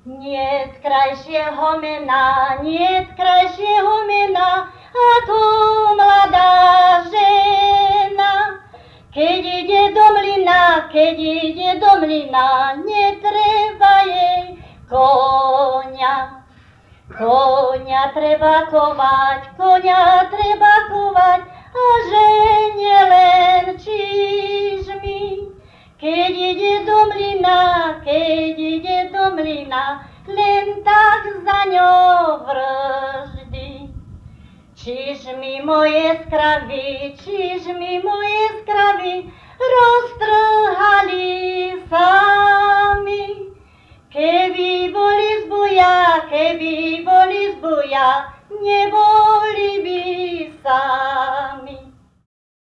Niet krajšieho mena, ako mladá žena. Keď ide do mlyna, netreba jej koňa. Koňa treba kovať, a žene len čižmy. Keď ide do mlyna, len tak za ňou vrždy. Čižmy moje skravy, roztrhali sami. Keby boli zbuja, nebo